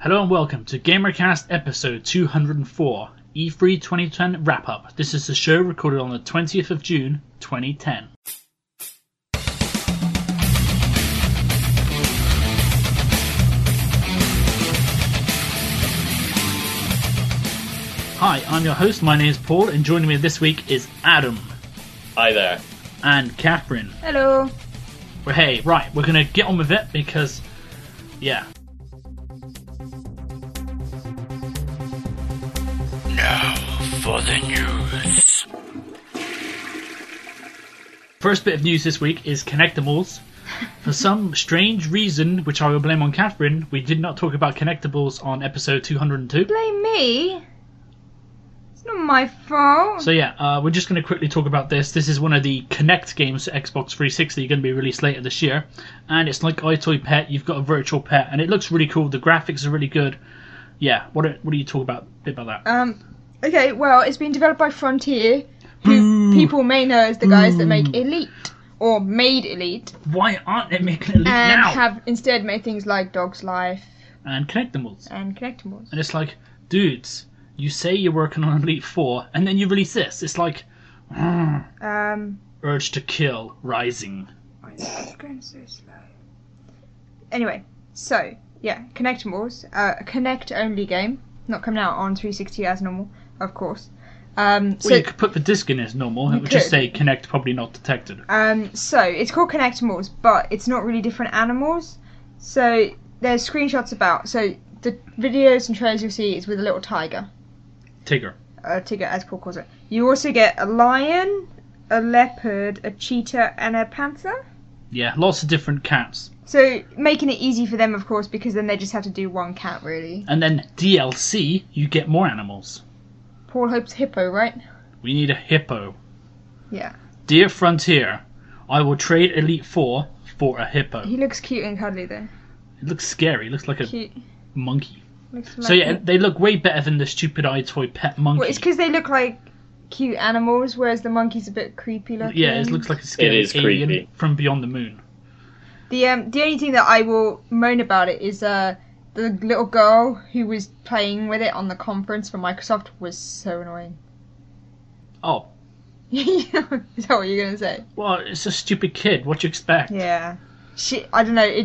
Hello and welcome to GamerCast episode 204, E3 2010 wrap-up. This is the show recorded on the 20th of June, 2010. Hi, I'm your host, my name is Paul, and joining me this week is Adam. Hi there. And Catherine. Hello. Well, hey, right, we're going to get on with it because, yeah. Now for the news. First bit of news this week is Connectimals. For some strange reason, which I will blame on Catherine, we did not talk about Connectables on episode 202. Blame me? It's not my fault. So yeah, we're just going to quickly talk about this. This is one of the Kinect games for Xbox 360 going to be released later this year. And it's like iToy Pet, you've got a virtual pet, and it looks really cool. The graphics are really good. Yeah, what do you talk about a bit about that? Okay, well, it's been developed by Frontier, who people may know as the guys that make Elite, or made Elite. Why aren't they making Elite and now? And have instead made things like Dog's Life. And Connectimals. And Connectimals. And it's like, dudes, you say you're working on Elite 4, and then you release this. It's like, Urge to Kill Rising. It's going so slow. Anyway, so, yeah, Connectimals, a Kinect-only game, not coming out on 360 as normal, of course. Well, you could put the disc in as normal. It would just say Kinect probably not detected. So, it's called Connectimals, but it's not really different animals. So, there's screenshots about. So, the videos and trailers you'll see is with a little tiger. Tigger. Tigger, as Paul calls it. You also get a lion, a leopard, a cheetah, and a panther. Yeah, lots of different cats. So, making it easy for them, of course, because then they just have to do one cat, really. And then DLC, you get more animals. Paul hopes hippo, right? We need a hippo. Yeah. Dear Frontier, I will trade Elite 4 for a hippo. He looks cute and cuddly, though. It looks scary. It looks like a monkey. So yeah, they look way better than the stupid iToy Pet monkey. Well, it's because they look like cute animals, whereas the monkey's a bit creepy looking. Yeah, it looks like a scary alien from beyond the moon. The only thing that I will moan about it is the little girl who was playing with it on the conference for Microsoft was so annoying. Oh. Is that what you're going to say? Well, it's a stupid kid. What do you expect? Yeah. I don't know.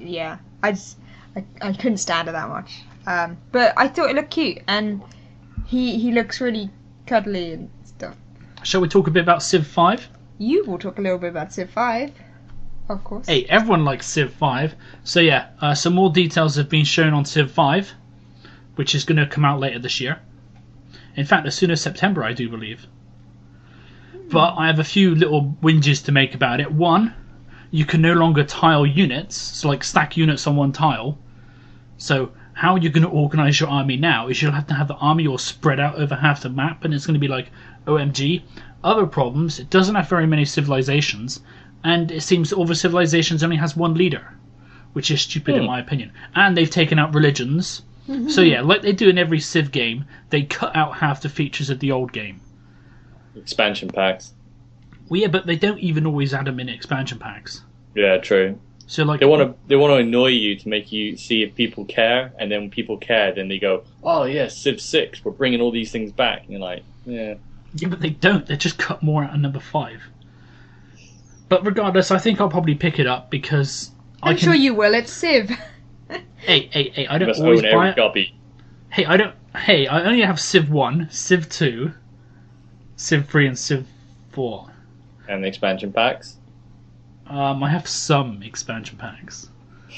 I couldn't stand her that much. But I thought it looked cute, and he looks really cuddly and stuff. Shall we talk a bit about Civ 5? You will talk a little bit about Civ 5, of course. Hey, everyone likes Civ 5. So yeah, some more details have been shown on Civ 5, which is going to come out later this year. In fact, as soon as September, I do believe. But I have a few little whinges to make about it. One, you can no longer tile units, so like stack units on one tile. So how you're going to organise your army now is you'll have to have the army all spread out over half the map, and it's going to be like, OMG. Other problems, it doesn't have very many civilizations, and it seems all the civilizations only has one leader, which is stupid in my opinion. And they've taken out religions. So yeah, like they do in every Civ game, they cut out half the features of the old game. Expansion packs. Well, yeah, but they don't even always add them in expansion packs. Yeah, true. So like they want to annoy you to make you see if people care, and then when people care, then they go, "Oh yeah, Civ 6, we're bringing all these things back." And you're like, yeah. Yeah, but they don't. They just cut more out of number 5. But regardless, I think I'll probably pick it up because I'm sure you will. It's Civ. Hey! I don't must always own every buy it. copy. Hey, I only have Civ 1, Civ 2, Civ 3, and Civ 4. And the expansion packs. I have some expansion packs.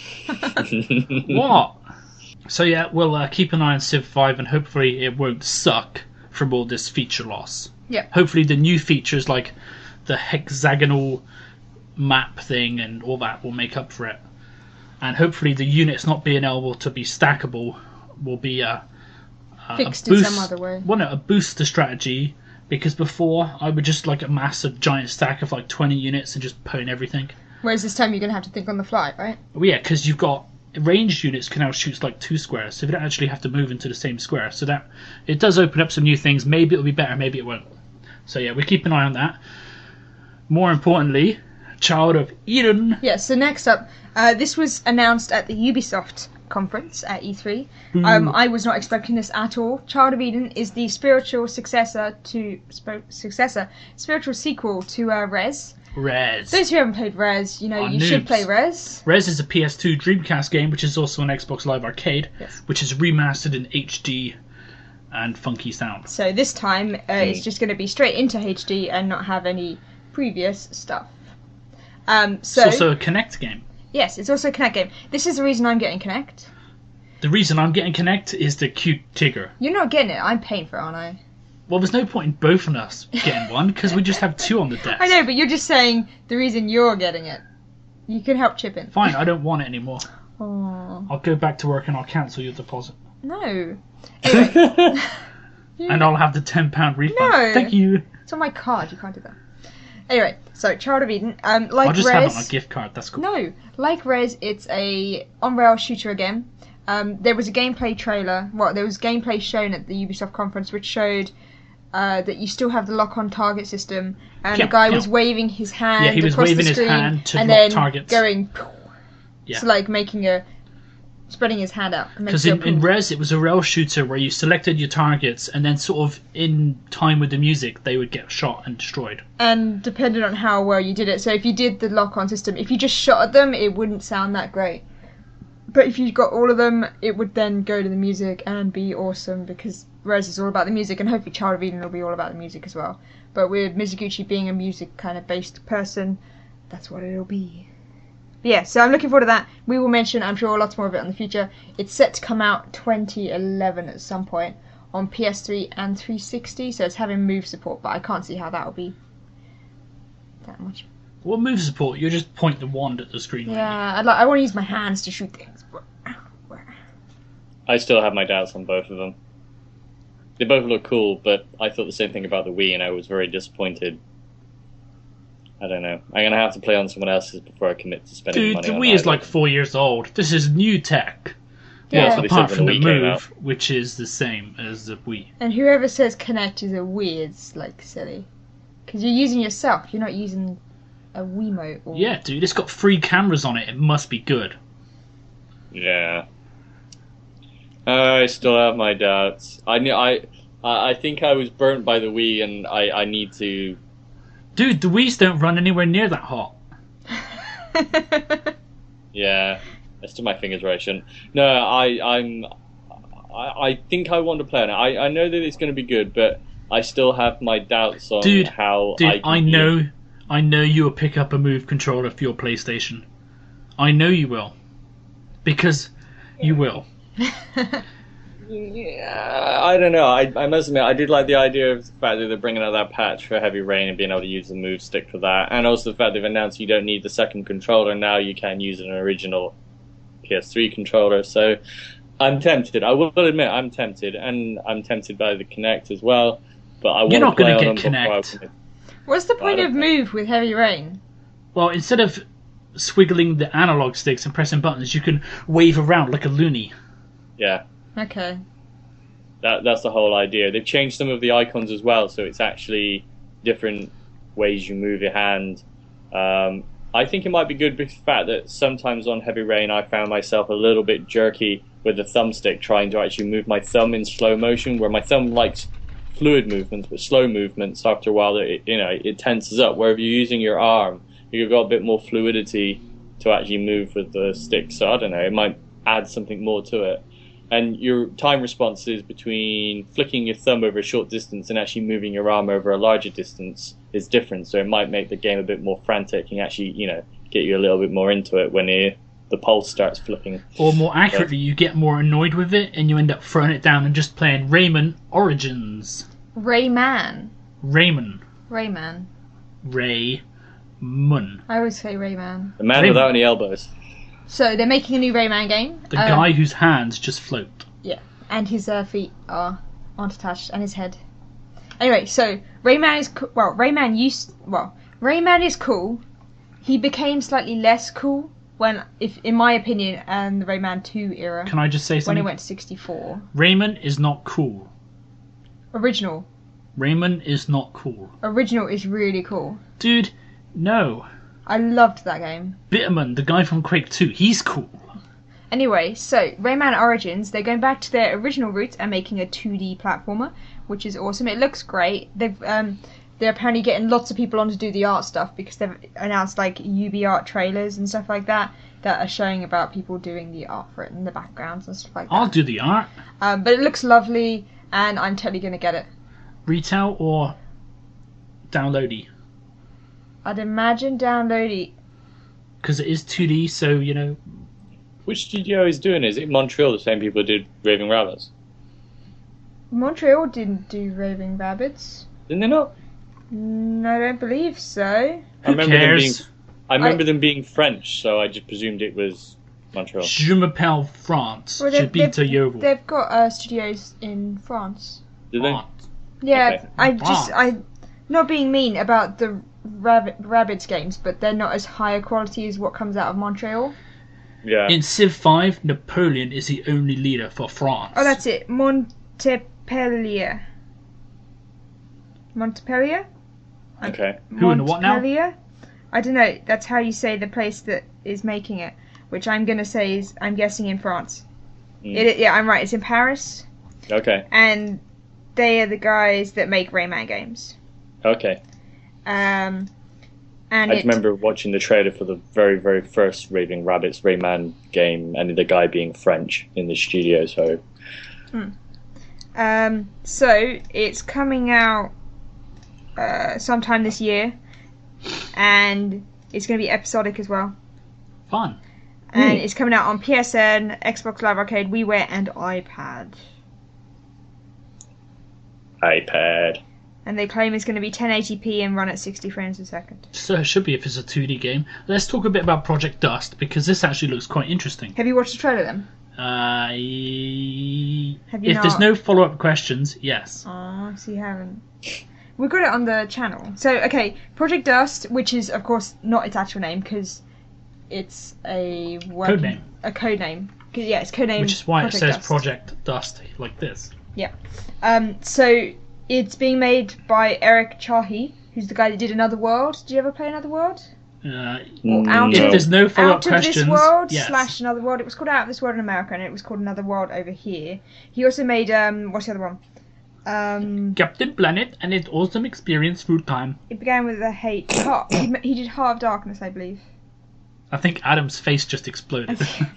What? So yeah, we'll keep an eye on Civ 5, and hopefully it won't suck from all this feature loss. Yeah. Hopefully the new features like the hexagonal map thing and all that will make up for it. And hopefully the units not being able to be stackable will be fixed a boost, in some other way. Well, no, a boost to strategy, because before I would just like amass a giant stack of like 20 units and just put in everything. Whereas this time you're going to have to think on the fly, right? Well, yeah, because you've got ranged units can now shoot like 2 squares, so you don't actually have to move into the same square. So that it does open up some new things. Maybe it'll be better, maybe it won't. So yeah, we keep an eye on that. More importantly, Child of Eden. Yeah, so next up, this was announced at the Ubisoft conference at E3. Boo. I was not expecting this at all. Child of Eden is the spiritual sequel to Rez. Rez. Those who haven't played Rez, you should play Rez. Rez is a PS2 Dreamcast game, which is also on Xbox Live Arcade, Yes. which is remastered in HD and funky sound. So this time it's just going to be straight into HD and not have any previous stuff. It's also a Kinect game. Yes, it's also a Kinect game. This is the reason I'm getting Kinect. The reason I'm getting Kinect is the cute Tigger. You're not getting it. I'm paying for it, aren't I? Well, there's no point in both of us getting one, because we just have two on the desk. I know, but you're just saying the reason you're getting it. You can help chip in. Fine, I don't want it anymore. Oh. I'll go back to work and I'll cancel your deposit. No. Anyway. And I'll have the £10 refund. No. Thank you. It's on my card. You can't do that. Anyway, so Child of Eden. Like I'll just Rez, have it on a gift card. That's cool. No, like Rez, it's a on-rail shooter again. There was a gameplay trailer. Well, there was gameplay shown at the Ubisoft conference, which showed that you still have the lock-on target system, and the guy was waving his hand. Yeah, he was across waving the his screen, hand to and lock then targets. going. Yeah. So like spreading his hand out. Because in Rez, it was a rail shooter where you selected your targets, and then sort of in time with the music, they would get shot and destroyed. And depending on how well you did it, so if you did the lock-on system, if you just shot at them, it wouldn't sound that great. But if you got all of them, it would then go to the music and be awesome, because Rez is all about the music, and hopefully Child of Eden will be all about the music as well. But with Mizuguchi being a music kind of based person, that's what it'll be. But yeah, so I'm looking forward to that. We will mention, I'm sure, lots more of it in the future. It's set to come out 2011 at some point on PS3 and 360, so it's having move support, but I can't see how that will be that much. What move support? You just point the wand at the screen. Yeah, I want to use my hands to shoot things. But I still have my doubts on both of them. They both look cool, but I thought the same thing about the Wii, and I was very disappointed. I don't know. I'm going to have to play on someone else's before I commit to spending Dude, money the on Wii is either. like 4 years old. This is new tech. Yeah. That's what they said Apart when from the Wii came out. Move, which is the same as the Wii. And whoever says Kinect is a Wii is like silly, because you're using yourself. You're not using a Wiimote. Or... Yeah, dude, it's got 3 cameras on it. It must be good. Yeah. I still have my doubts. I think I was burnt by the Wii, and I need to... Dude, the Wii's don't run anywhere near that hot. Yeah, I stick my fingers where I shouldn't. No, I think I want to play on it. I know that it's going to be good, but I still have my doubts on how I know you will pick up a Move controller for your PlayStation. I know you will. Because you will. Yeah, I don't know. I must admit, I did like the idea of the fact that they're bringing out that patch for Heavy Rain and being able to use the move stick for that, and also the fact they've announced you don't need the second controller. Now you can use an original PS3 controller. So I'm tempted. I will admit I'm tempted, and I'm tempted by the Kinect as well. But I want to play on them before I commit. What's the point of Move with Heavy Rain? Well, instead of swiggling the analog sticks and pressing buttons, you can wave around like a loony. Yeah. Okay. That's the whole idea. They've changed some of the icons as well, so it's actually different ways you move your hand. I think it might be good because the fact that sometimes on Heavy Rain I found myself a little bit jerky with the thumbstick trying to actually move my thumb in slow motion, where my thumb likes fluid movements, but slow movements after a while it tenses up. Where if you're using your arm, you've got a bit more fluidity to actually move with the stick. So I don't know, it might add something more to it. And your time responses between flicking your thumb over a short distance and actually moving your arm over a larger distance is different. So it might make the game a bit more frantic and actually, get you a little bit more into it when the pulse starts flipping. Or more accurately, you get more annoyed with it and you end up throwing it down and just playing Rayman Origins. Rayman. Rayman. Rayman. Rayman. I always say Rayman. The man Rayman. without any elbows. So they're making a new Rayman game. The guy whose hands just float. Yeah, and his feet aren't attached, and his head. Anyway, so Rayman is Rayman is cool. He became slightly less cool in my opinion, and the Rayman 2 era. Can I just say when something? it went to 64. Rayman is not cool. Original Rayman is not cool. Original is really cool. Dude, no. I loved that game. Bitterman, the guy from Quake 2, he's cool. Anyway, so Rayman Origins, they're going back to their original roots and making a 2D platformer, which is awesome. It looks great. They're apparently getting lots of people on to do the art stuff because they've announced like UbiArt trailers and stuff like that are showing about people doing the art for it in the backgrounds and stuff like that. I'll do the art. But it looks lovely, and I'm totally going to get it. Retail or downloady? I'd imagine downloady. Because it is 2D, so, you know... Which studio is doing it? Is it Montreal, the same people who did Raving Rabbits? Montreal didn't do Raving Rabbits. Didn't they not? No, I don't believe so. Who cares? I remember them being French, so I just presumed it was Montreal. Je m'appelle France. Well, J'habite à Yeovil. They've got studios in France. Did they? France. Yeah, Okay. I not being mean about the Rabbids games, but they're not as high a quality as what comes out of Montreal. Yeah. In Civ 5, Napoleon is the only leader for France. Oh, that's it. Montpellier. Montpellier? Okay. Who and the what now? Montpellier? I don't know. That's how you say the place that is making it, which I'm going to say is, I'm guessing, in France. Yeah, I'm right. It's in Paris. Okay. And they are the guys that make Rayman games. Okay. And I just remember watching the trailer for the very, very first Raving Rabbits Rayman game, and the guy being French in the studio. So. So it's coming out sometime this year, and it's going to be episodic as well. Fun. And it's coming out on PSN, Xbox Live Arcade, WiiWare, and iPad. iPad. And they claim it's going to be 1080p and run at 60 frames a second. So it should be if it's a 2D game. Let's talk a bit about Project Dust, because this actually looks quite interesting. Have you watched the trailer then? Have you if there's not? no follow-up questions, yes. Oh, so you haven't. We got it on the channel. So, okay, Project Dust, which is, of course, not its actual name, because it's a... Code name. A code name. Yeah, it's code name. Which is why Project it says Dust. Project Dust like this. Yeah. So it's being made by Eric Chahi, who's the guy that did Another World. Did you ever play Another World? Or Out If there's no follow-up Out of questions, This World yes. / Another World. It was called Out of This World in America, and it was called Another World over here. He also made what's the other one? Captain Planet and its awesome experience through time. It began with a He did Heart of Darkness, I believe. I think Adam's face just exploded.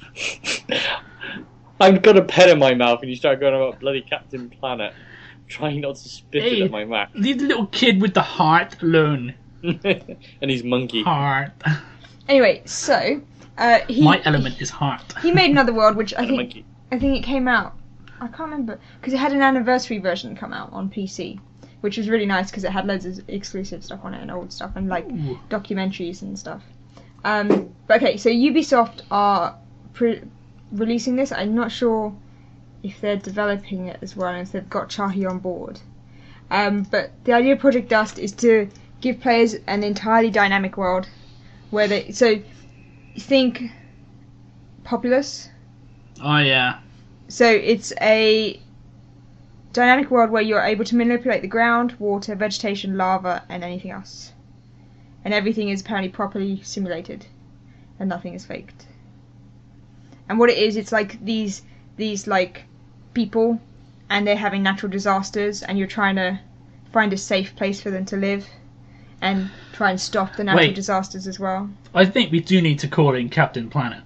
I've got a pen in my mouth, and you start going about bloody Captain Planet, trying not to spit it Hey, at my mouth. leave the little kid with the heart alone. And his monkey. Heart. Anyway, so My element is heart. he made Another World, which I And a think monkey. it came out. I can't remember because it had an anniversary version come out on PC, which was really nice because it had loads of exclusive stuff on it and old stuff and like Ooh. documentaries and stuff. But okay, so Ubisoft are releasing this. I'm not sure if they're developing it as well and if they've got Chahi on board. But the idea of Project Dust is to give players an entirely dynamic world where they think Populous. Oh yeah. So it's a dynamic world where you're able to manipulate the ground, water, vegetation, lava, and anything else. And everything is apparently properly simulated, and nothing is faked. And what it is, it's like these like people, and they're having natural disasters, and you're trying to find a safe place for them to live, and try and stop the natural Wait. disasters as well. I think we do need to call in Captain Planet.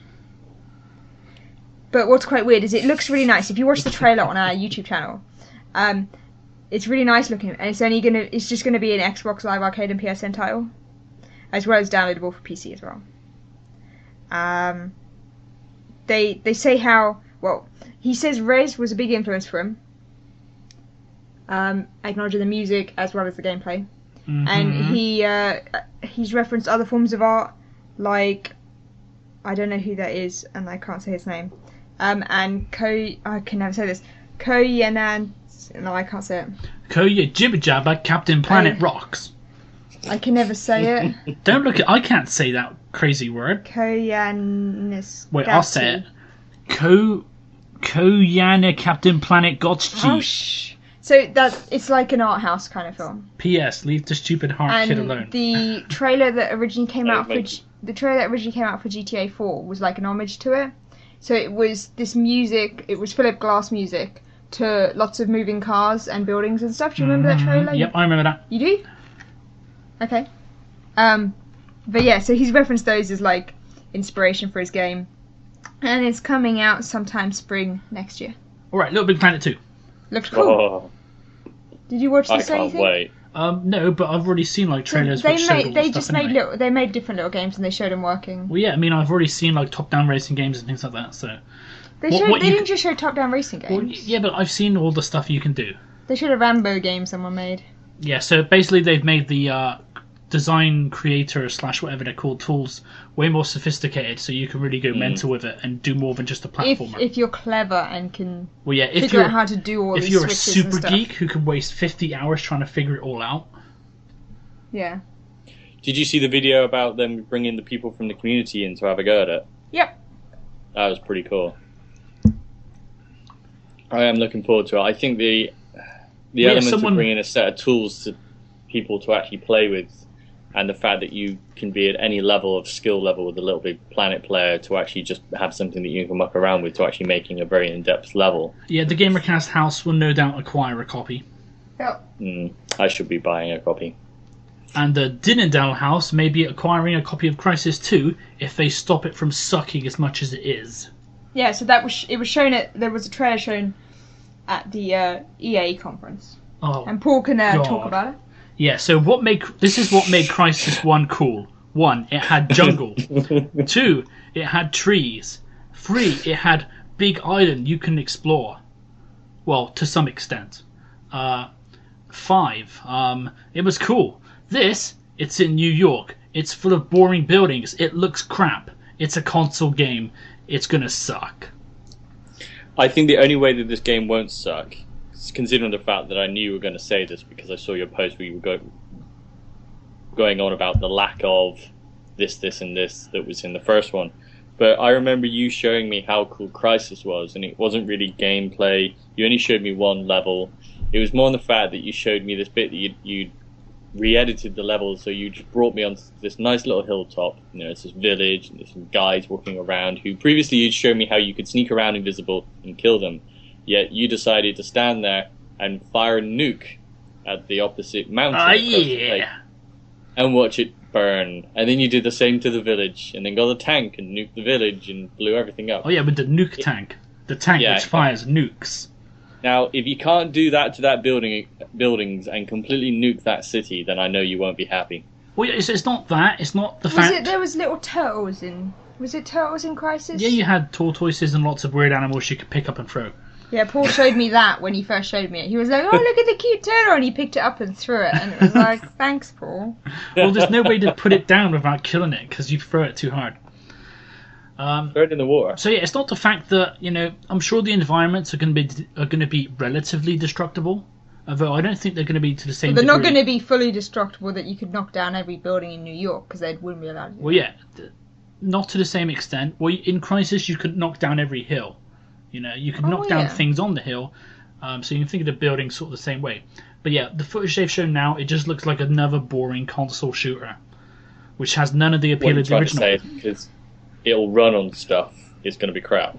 But what's quite weird is it looks really nice. If you watch the trailer on our YouTube channel, it's really nice looking, and it's just gonna be an Xbox Live Arcade and PSN title, as well as downloadable for PC as well. They say how he says Rez was a big influence for him, acknowledging the music as well as the gameplay, and he's referenced other forms of art like I don't know who that is, and I can't say his name. And I can never say this. Koyanan. No, I can't say it. Koya Jibba Jabba, Captain Planet Oh. rocks. I can never say it. Don't look at. I can't say that crazy word. Koyanis. Wait, I'll say it. Koyana Captain Planet God's Oh, Chief. shh. So it's like an art house kind of film. P.S. Leave the stupid heart kid alone. And the trailer that originally came Oh, out for thank you. GTA 4 was like an homage to it. So it was this music. It was Philip Glass music to lots of moving cars and buildings and stuff. Do you remember that trailer? Yep, I remember that. You do? Okay. But yeah, so he's referenced those as like inspiration for his game, and it's coming out sometime spring next year. All right, Little Big Planet 2. Looked cool. Oh, Did you watch I this or can't anything? wait. No, but I've already seen like trailers. They which showed all made. the They stuff just anyway. made little. They made different little games and they showed them working. Well, yeah, I mean, I've already seen like top-down racing games and things like that. So, They What- showed. what They you didn't just show top-down racing games. well, yeah, but I've seen all the stuff you can do. They showed a Rambo game someone made. Yeah, so basically they've made the design creator / whatever they're called tools way more sophisticated, so you can really go mental with it and do more than just a platformer. If you're clever and can Well, yeah, if figure you're out how to do all if these you're a switches and super stuff. geek who can waste 50 hours trying to figure it all out. Yeah. Did you see the video about them bringing the people from the community in to have a go at it? Yep. That was pretty cool. I am looking forward to it. I think the Yeah, element someone- of bringing a set of tools to people to actually play with, and the fact that you can be at any level of skill level with a Little Big Planet player to actually just have something that you can muck around with to actually making a very in-depth level. Yeah, the Gamercast house will no doubt acquire a copy. Yep. I should be buying a copy. And the Dinendale house may be acquiring a copy of Crisis 2 if they stop it from sucking as much as it is. Yeah. So that was. It was shown at. There was a trailer shown at the EA conference, Oh, and Paul can God. talk about it. yeah, so this is what made Crisis 1 cool. 1, it had jungle. 2, it had trees. 3, it had big island you can explore. Well, to some extent. 5, it was cool. This, it's in New York. It's full of boring buildings. It looks crap. It's a console game. It's gonna suck. I think the only way that this game won't suck, considering the fact that I knew you were going to say this because I saw your post where you were going on about the lack of this, and this that was in the first one. But I remember you showing me how cool Crysis was, and it wasn't really gameplay. You only showed me one level. It was more on the fact that you showed me this bit that you re-edited the level, so you just brought me onto this nice little hilltop. You know, it's this village, and there's some guys walking around who previously you'd shown me how you could sneak around invisible and kill them. Yet you decided to stand there and fire a nuke at the opposite mountain across the lake Yeah. and watch it burn. And then you did the same to the village, and then got the tank and nuked the village and blew everything up. Oh yeah, with the nuke tank. The tank Yeah. which fires nukes. Now, if you can't do that to that buildings and completely nuke that city, then I know you won't be happy. Well, yeah, it's not that. It's not the Was fact. it? There was little turtles in. Was it turtles in Crisis? Yeah, you had tortoises and lots of weird animals you could pick up and throw. Yeah, Paul showed me that when he first showed me it. He was like, "Oh, look at the cute turtle," and he picked it up and threw it, and it was like, "Thanks, Paul." Well, there's no way to put it down without killing it because you throw it too hard. Throw it in the water. So yeah, it's not the fact that I'm sure the environments are going to be relatively destructible, although I don't think they're going to be to the same. They're not degree. going to be fully destructible that you could knock down every building in New York because they wouldn't be allowed to. Well, yeah, not to the same extent. Well, in Crisis, you could knock down every hill. You could knock down yeah. things on the hill, so you can think of the buildings sort of the same way. But yeah, the footage they've shown now, it just looks like another boring console shooter, which has none of the What appeal I'm of the trying to original. say, because it'll run on stuff, it's going to be crap.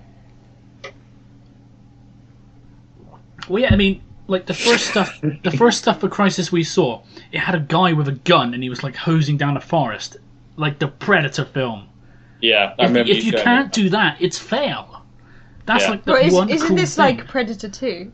Well, yeah, I mean, like the first stuff for Crisis we saw, it had a guy with a gun and he was like hosing down a forest, like the Predator film. Yeah, I If, remember if you showing can't me. do that, it's fail. That's Yeah. like the But one isn't cool this thing. like Predator 2?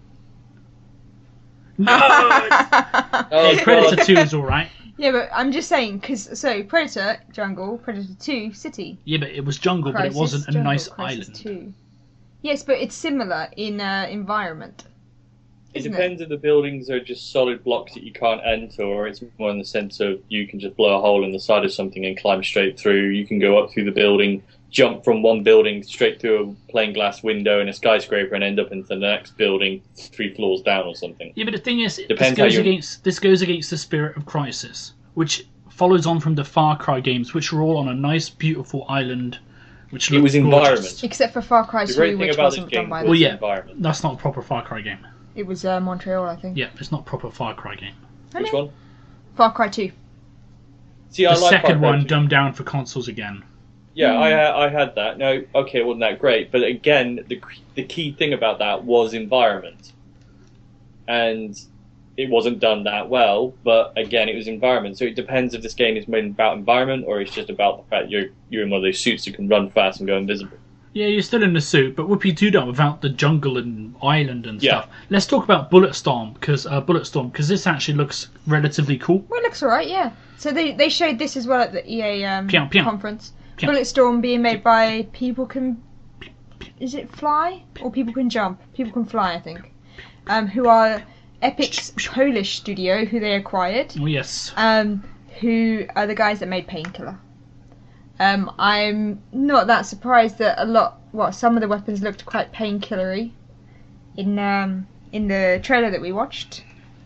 Oh, Predator God. 2 is alright. Yeah, but I'm just saying, so Predator, Jungle, Predator 2, City. Yeah, but it was jungle, but it Crisis, wasn't a Jungle, nice Crisis island. 2. Yes, but it's similar in environment. It Isn't depends if the buildings are just solid blocks that you can't enter, or it's more in the sense of you can just blow a hole in the side of something and climb straight through. You can go up through the building, jump from one building straight through a plain glass window in a skyscraper and end up into the next building 3 floors down or something. Yeah, but the thing is, Depends how you- this goes against the spirit of Crisis, which follows on from the Far Cry games, which were all on a nice, beautiful island, which It looked was gorgeous. environment. Except for Far Cry The 2, great thing which about this wasn't done game by was Well, the yeah. environment. That's not a proper Far Cry game. It was Montreal, I think. Yeah, it's not a proper Far Cry game. Which one? Far Cry 2. See, I The like second Far Cry one 2. dumbed down for consoles again. Yeah, I had that. No, okay, it wasn't that great. But again, the key thing about that was environment. And it wasn't done that well, but again, it was environment. So it depends if this game is made about environment or it's just about the fact you're in one of those suits that can run fast and go invisible. Yeah, you're still in the suit, but Whoopie-Doo-Dah without the jungle and island and stuff. Let's talk about Bulletstorm, because this actually looks relatively cool. Well, it looks alright, yeah. So they showed this as well at the EA conference. Pew. Bulletstorm being made by People Can... Is it Fly? Or People Can Jump? People Can Fly, I think. Who are Epic's Polish studio, who they acquired. Oh, yes. Who are the guys that made Painkiller. I'm not that surprised that some of the weapons looked quite painkillery in the trailer that we watched.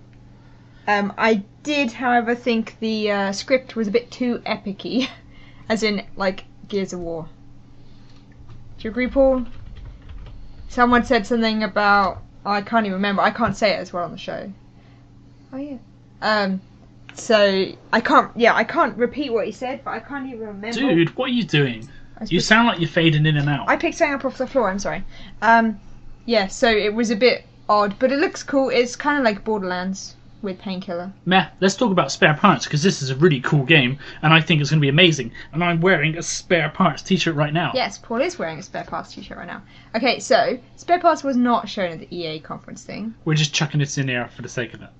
I did, however, think the script was a bit too epic-y, as in, like, Gears of War. Do you agree, Paul? Someone said something about... I can't even remember. I can't say it as well on the show. Oh, yeah. So I can't repeat what he said, but I can't even remember. Dude, what are you doing? You sound like you're fading in and out. I picked something up off the floor. I'm sorry. Yeah. So it was a bit odd, but it looks cool. It's kind of like Borderlands with Painkiller. Meh. Let's talk about Spare Parts, because this is a really cool game, and I think it's going to be amazing. And I'm wearing a Spare Parts t-shirt right now. Yes, Paul is wearing a Spare Parts t-shirt right now. Okay, so Spare Parts was not shown at the EA conference thing. We're just chucking it in there for the sake of it.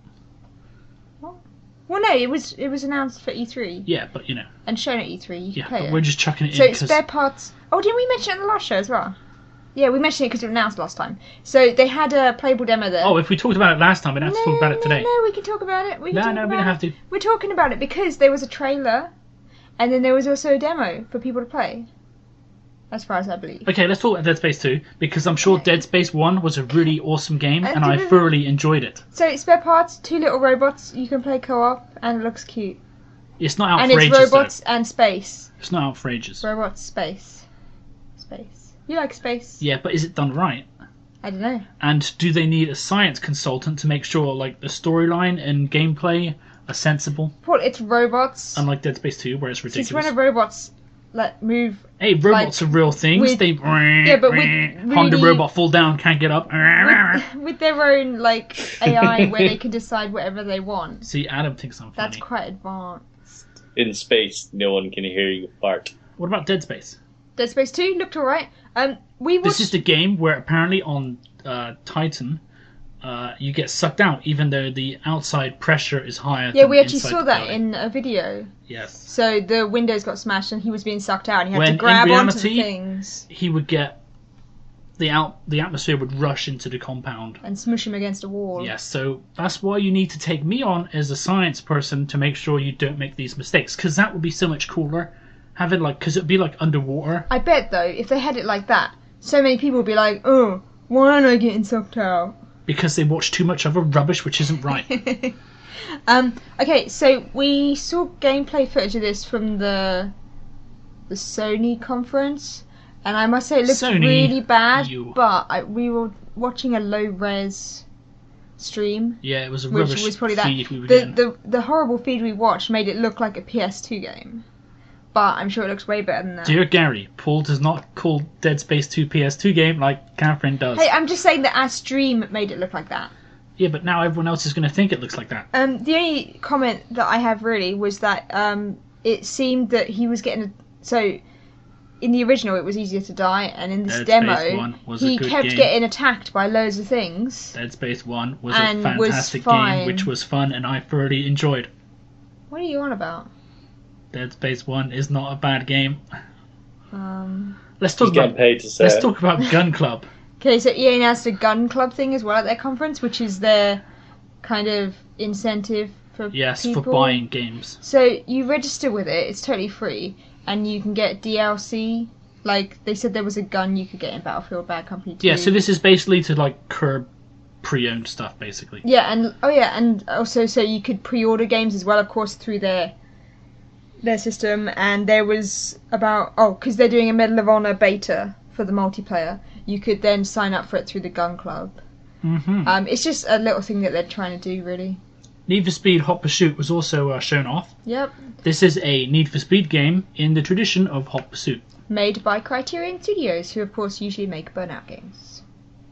Well, no, it was announced for E3. Yeah, but you know. And shown at E3. You can play but it. we're just chucking it so in. So Spare Parts... Oh, didn't we mention it in the last show as well? Yeah, we mentioned it because it was announced last time. So they had a playable demo there. Oh, if we talked about it last time, we'd have to talk about it today. No, we can talk about it. We don't have to. We're talking about it because there was a trailer, and then there was also a demo for people to play. As far as I believe. Okay, let's talk about Dead Space 2, because I'm sure Dead Space 1 was a really awesome game, and I thoroughly enjoyed it. So, Spare Parts, 2 little robots, you can play co-op, and it looks cute. It's not outrageous, and it's robots and space. It's not outrageous. Robots, space. Space. You like space? Yeah, but is it done right? I don't know. And do they need a science consultant to make sure, like, the storyline and gameplay are sensible? Well, it's robots. Unlike Dead Space 2, where it's ridiculous. Since when are robots... like move. Hey, robots are real things. But Honda robot fall down, can't get up. With their own like AI, where they can decide whatever they want. See, Adam thinks I'm funny. That's quite advanced. In space, no one can hear you fart. What about Dead Space? Dead Space 2 looked alright. This is the game where apparently on Titan. You get sucked out even though the outside pressure is higher. Yeah, we actually saw that in a video. Yes. So the windows got smashed and he was being sucked out and he had to grab onto the things. He would get the atmosphere would rush into the compound and smush him against a wall. Yes, so that's why you need to take me on as a science person to make sure you don't make these mistakes, because that would be so much cooler. Having because it'd be like underwater. I bet though, if they had it like that, so many people would be like, "Oh, why am I getting sucked out?" Because they watch too much other rubbish, which isn't right. Okay, so we saw gameplay footage of this from the Sony conference, and I must say it looked really bad. But we were watching a low res stream. Yeah, it was a rubbish which was probably feed we were getting. The horrible feed we watched made it look like a PS2 game. But I'm sure it looks way better than that. Dear Gary, Paul does not call Dead Space 2 PS2 game like Catherine does. Hey, I'm just saying that our stream made it look like that. Yeah, but now everyone else is going to think it looks like that. The only comment that I have really was that it seemed that he was getting... So, in the original it was easier to die, and in this demo he kept getting attacked by loads of things. Dead Space 1 was a fantastic game, which was fun, and I thoroughly enjoyed. What are you on about? Dead Space 1 is not a bad game. Let's talk about Gun Club. Okay, so EA announced a Gun Club thing as well at their conference, which is their kind of incentive for people. For buying games. So you register with it, it's totally free, and you can get DLC. Like, they said there was a gun you could get in Battlefield Bad Company 2. Yeah, so this is basically to, like, curb pre-owned stuff, basically. Yeah, and also so you could pre-order games as well, of course, through their system, and there was because they're doing a Medal of Honor beta for the multiplayer, you could then sign up for it through the Gun Club. Mm-hmm. It's just a little thing that they're trying to do, really. Need for Speed Hot Pursuit was also shown off. Yep. This is a Need for Speed game in the tradition of Hot Pursuit. Made by Criterion Studios, who of course usually make Burnout games.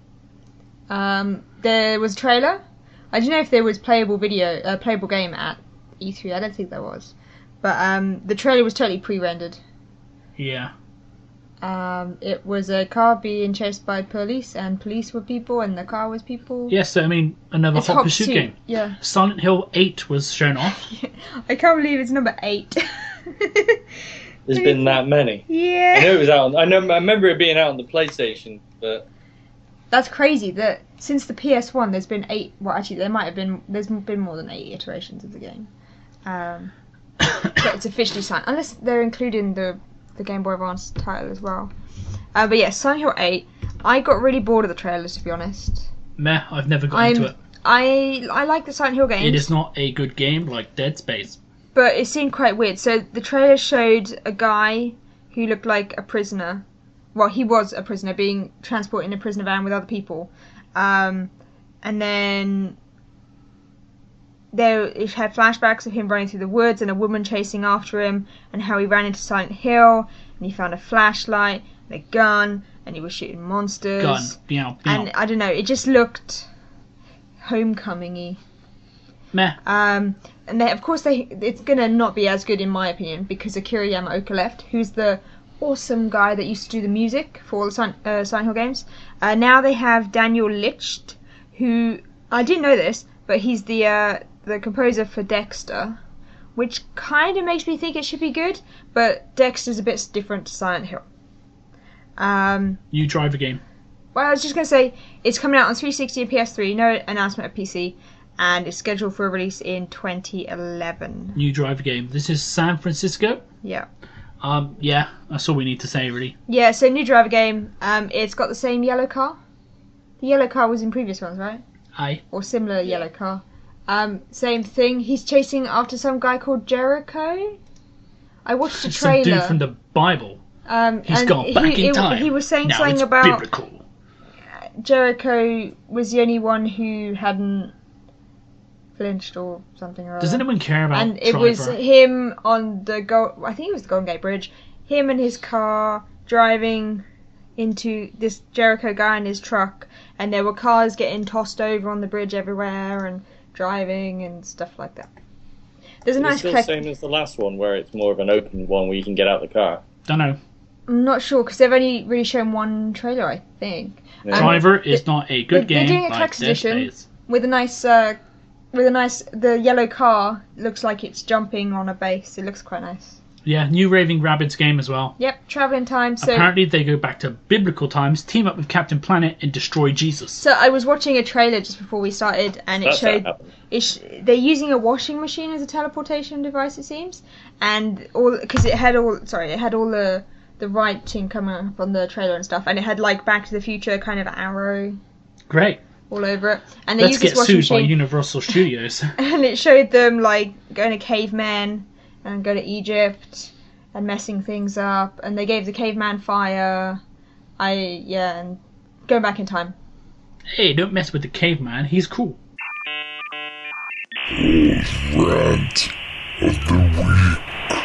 There was a trailer. I don't know if there was playable game at E3. I don't think there was. But the trailer was totally pre-rendered. Yeah. It was a car being chased by police, and police were people, and the car was people. Yes, so I mean, another It's Hot Pursuit game. Yeah. Silent Hill 8 was shown off. I can't believe it's number 8. There's been that many. Yeah. I know it was out. I remember it being out on the PlayStation, but That's crazy that since the PS1 there's been 8, well actually there's been more than 8 iterations of the game. But it's officially signed, unless they're including the Game Boy Advance title as well. But yeah, Silent Hill 8, I got really bored of the trailers, to be honest. Meh, I've never got into it. I like the Silent Hill games. It is not a good game like Dead Space. But it seemed quite weird. So the trailer showed a guy who looked like a prisoner. Well, he was a prisoner being transported in a prisoner van with other people. And then it had flashbacks of him running through the woods and a woman chasing after him, and how he ran into Silent Hill and he found a flashlight and a gun and he was shooting monsters. Gun. Meow, meow. And I don't know, it just looked Homecoming-y. Meh. And it's gonna not be as good in my opinion because Akira Yamaoka left, who's the awesome guy that used to do the music for all the Silent Hill games. Now they have Daniel Licht, who I didn't know this, but he's the composer for Dexter, which kind of makes me think it should be good. But Dexter's a bit different to Silent Hill. New driver game. Well, I was just gonna say it's coming out on 360 and PS3. No announcement of PC. And it's scheduled for a release in 2011. New driver game. This is San Francisco. Yeah. Yeah, that's all we need to say, really. Yeah, so new driver game. It's got the same yellow car. The yellow car was in previous ones, right? Aye. Or similar yellow car. Same thing. He's chasing after some guy called Jericho. I watched a trailer. Some dude from the Bible. He's gone back in time. He was saying now something it's about biblical. Jericho was the only one who hadn't flinched or something or other. Does anyone care about And it driver? was him on I think it was the Golden Gate Bridge. Him and his car driving into this Jericho guy in his truck, and there were cars getting tossed over on the bridge everywhere and driving and stuff like that. There's a nice It's still the same as the last one, where it's more of an open one where you can get out of the car. Don't know. I'm not sure because they've only really shown one trailer, I think. Yeah. Driver is not a good they're game doing a like Collector's Dead Edition. Space. With a nice, the yellow car looks like it's jumping on a base. It looks quite nice. Yeah, new Raving Rabbids game as well. Yep, traveling time. So Apparently they go back to biblical times, team up with Captain Planet and destroy Jesus. I was watching a trailer just before we started, and it That's showed how it happened. they're using a washing machine as a teleportation device, it seems, and because it had all the writing coming up on the trailer and stuff, and it had like Back to the Future kind of arrow Great. all over it, and they Let's used this get washing sued by machine, Universal Studios. and it showed them like going to cavemen and go to Egypt and messing things up, and they gave the caveman fire. And going back in time. Hey, don't mess with the caveman, he's cool. Rant of the week.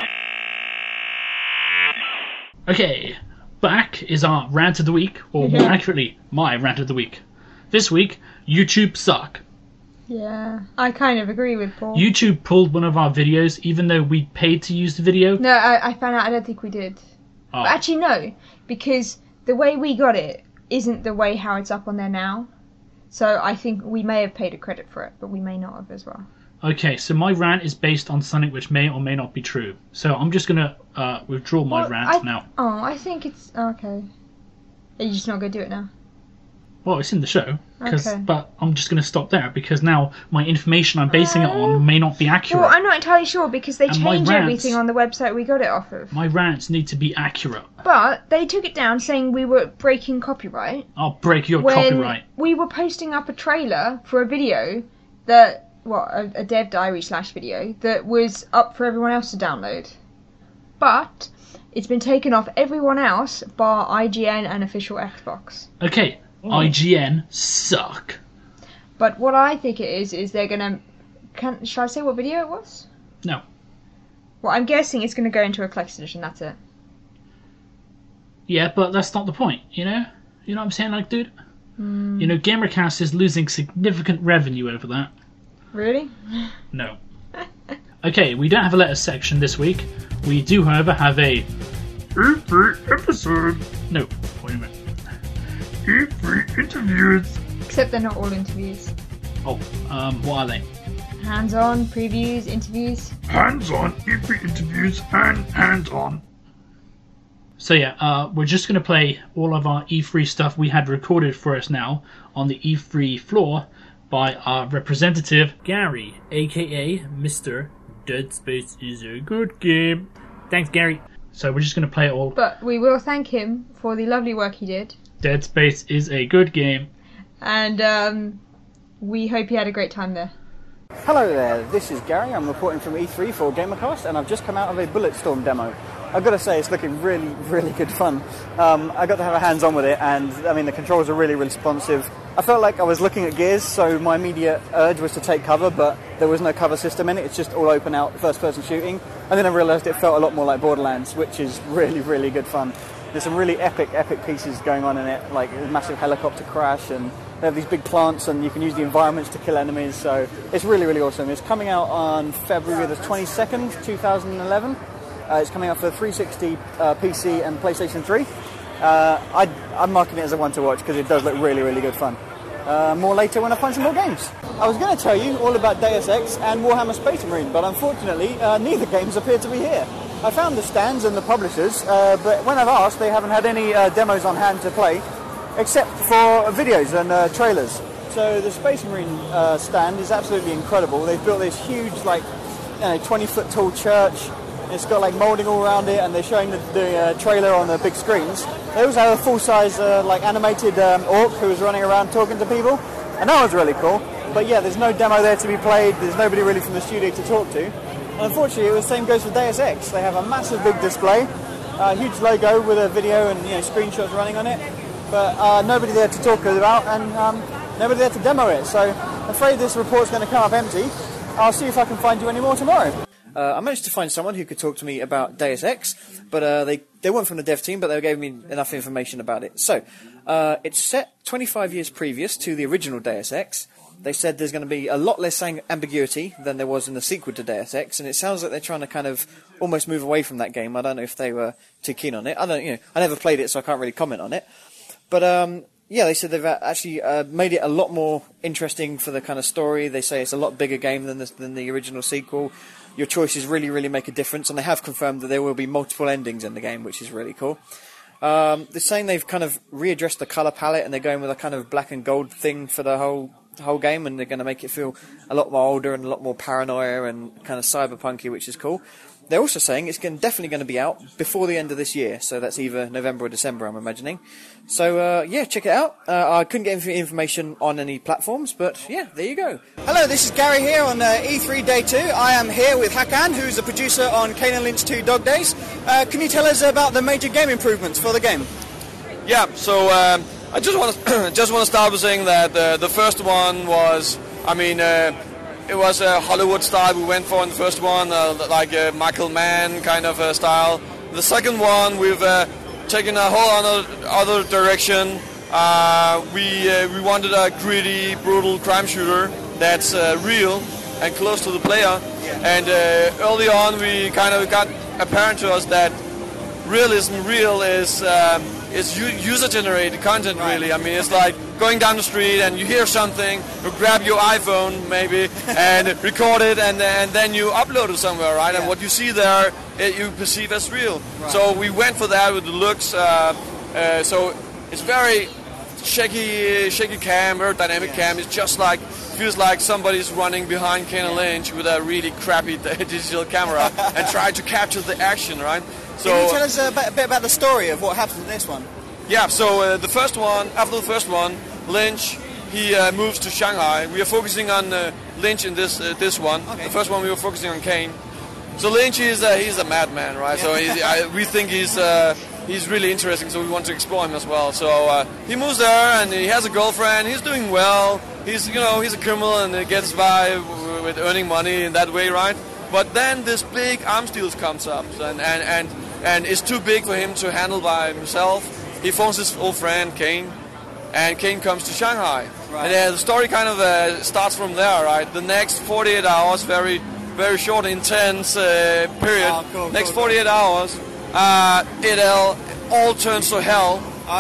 Okay, back is our rant of the week, or more accurately, my rant of the week. This week, YouTube suck. Yeah, I kind of agree with Paul. YouTube pulled one of our videos, even though we paid to use the video. No, I found out I don't think we did. Oh. But actually, no, because the way we got it isn't the way how it's up on there now. So I think we may have paid a credit for it, but we may not have as well. Okay, so my rant is based on something which may or may not be true. So I'm just going to withdraw my rant now. Oh, I think it's... Okay. Are you just not going to do it now? Well, it's in the show, Okay. but I'm just going to stop there because now my information I'm basing it on may not be accurate. Well, I'm not entirely sure because they And my changed rants- everything on the website we got it off of. My rants need to be accurate. But they took it down saying we were breaking copyright. I'll break your When copyright. we were posting up a trailer for a video that, a dev diary / video that was up for everyone else to download. But it's been taken off everyone else bar IGN and official Xbox. Okay, IGN suck. But what I think it is they're going to Should I say what video it was? No. Well, I'm guessing it's going to go into a collector's edition, that's it. Yeah, but that's not the point, you know? You know what I'm saying, like, dude? You know, Gamercast is losing significant revenue over that. Really? No. Okay, we don't have a letter section this week. We do, however, have a E3 episode. no. Wait a minute. E3 interviews. Except they're not all interviews. Oh, what are they? Hands-on, previews, interviews. Hands-on E3 interviews and hands-on. So yeah, we're just going to play all of our E3 stuff we had recorded for us now on the E3 floor by our representative, Gary, aka Mr. Dead Space is a good game. Thanks, Gary. So we're just going to play it all. But we will thank him for the lovely work he did. Dead Space is a good game. And we hope you had a great time there. Hello there, this is Gary. I'm reporting from E3 for Gamercast, and I've just come out of a Bulletstorm demo. I've got to say, it's looking really, really good fun. I got to have a hands-on with it, and I mean, the controls are really, really responsive. I felt like I was looking at Gears, so my immediate urge was to take cover, but there was no cover system in it. It's just all open out, first-person shooting. And then I realised it felt a lot more like Borderlands, which is really, really good fun. There's some really epic pieces going on in it, like a massive helicopter crash, and they have these big plants, and you can use the environments to kill enemies, so it's really, really awesome. It's coming out on February the 22nd, 2011. It's coming out for 360, PC, and PlayStation 3. I'm marking it as a one to watch because it does look really, really good fun. More later when I find some more games. I was going to tell you all about Deus Ex and Warhammer Space Marine, but unfortunately, neither games appear to be here. I found the stands and the publishers, but when I've asked, they haven't had any demos on hand to play, except for videos and trailers. So the Space Marine stand is absolutely incredible. They've built this huge, 20-foot tall church. It's got moulding all around it, and they're showing the trailer on the big screens. They also have a full-size animated orc who was running around talking to people, and that was really cool. But yeah, there's no demo there to be played. There's nobody really from the studio to talk to. And unfortunately, the same goes for Deus Ex. They have a massive big display, a huge logo with a video and screenshots running on it, but nobody there to talk about, and nobody there to demo it. So I'm afraid this report's going to come up empty. I'll see if I can find you any more tomorrow. I managed to find someone who could talk to me about Deus Ex, but they weren't from the dev team, but they gave me enough information about it. So, it's set 25 years previous to the original Deus Ex. They said there's going to be a lot less ambiguity than there was in the sequel to Deus Ex, and it sounds like they're trying to kind of almost move away from that game. I don't know if they were too keen on it. I never played it, so I can't really comment on it. But, yeah, they said they've actually made it a lot more interesting for the kind of story. They say it's a lot bigger game than the original sequel. Your choices really, really make a difference, and they have confirmed that there will be multiple endings in the game, which is really cool. They're saying they've kind of readdressed the colour palette, and they're going with a kind of black and gold thing for the whole game, and they're going to make it feel a lot more older and a lot more paranoia and kind of cyberpunky, which is cool. They're also saying it's definitely going to be out before the end of this year, so that's either November or December, I'm imagining. So, yeah, check it out. I couldn't get any information on any platforms, but yeah, there you go. Hello, this is Gary here on E3 Day 2. I am here with Hakan, who's the producer on Kane & Lynch 2 Dog Days. Can you tell us about the major game improvements for the game? Yeah, so I just want to start with saying that the first one was, it was a Hollywood style we went for in the first one, like a Michael Mann kind of style. The second one, we've taken a whole other direction. We wanted a gritty, brutal crime shooter that's real and close to the player. And early on, we kind of got apparent to us that real is user-generated content, really. I mean, it's like going down the street and you hear something, you grab your iPhone maybe and record it, and then you upload it somewhere, right? Yeah. And what you see there, you perceive as real. Right. So we went for that with the looks. So it's very shaky cam, very dynamic cam. It's just feels like somebody's running behind Kane & Lynch with a really crappy digital camera and try to capture the action, right? So, can you tell us a bit about the story of what happens in this one? Yeah, so after the first one, Lynch, he moves to Shanghai. We are focusing on Lynch in this one. Okay. The first one we were focusing on Kane. So Lynch he's a madman, right? Yeah. So we think he's really interesting, so we want to explore him as well. So he moves there, and he has a girlfriend. He's doing well. he's a criminal and he gets by with earning money in that way, right? But then this big arms deal comes up, and it's too big for him to handle by himself. He phones his old friend Kane, and Kane comes to Shanghai. Right. And the story kind of starts from there, right? The next 48 hours, very, very short, intense period. Oh, cool, next 48 hours, it all turns to hell.